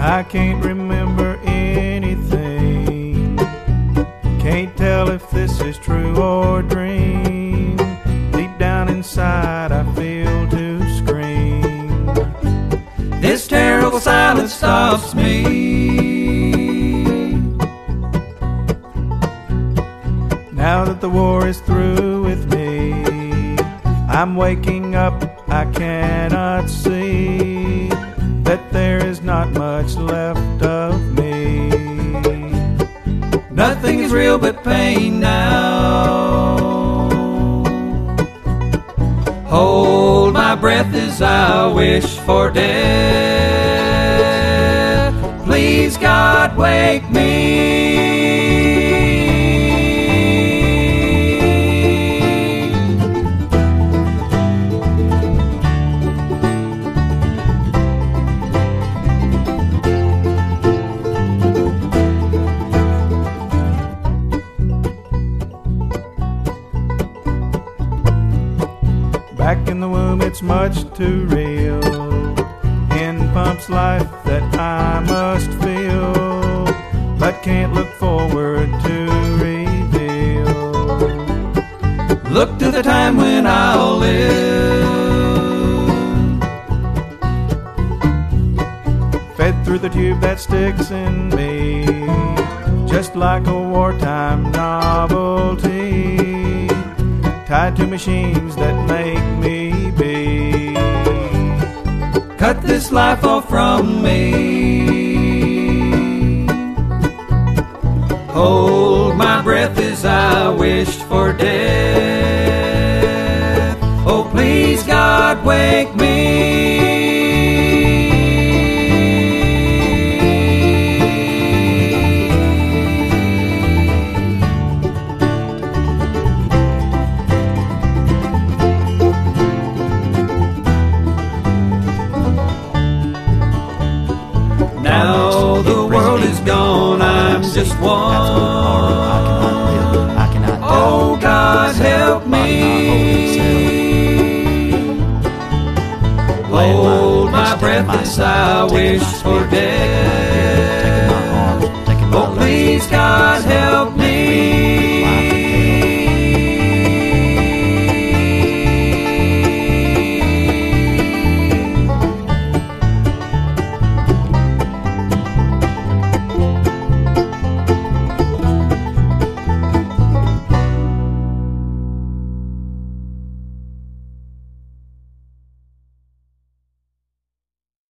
I can't remember anything. Can't tell if this is true or dream. Deep down inside I feel to scream. This terrible silence stops me. Now that the war is through with me, I'm waking up, I cannot see that there is not much left of me. Nothing is real but pain now. Hold my breath as I wish for death. Please, God, wake me. Back in the womb it's much too real. In pumps life that I must feel, but can't look forward to reveal. Look to the time when I'll live, fed through the tube that sticks in me, just like a wartime novelty, tied to machines that make me be. Cut this life off from me. Hold my breath as I wished for death. Oh, please, God, wake me. Now the world is gone, I'm just one. Oh, God, help me. Hold my breath as I wish for death.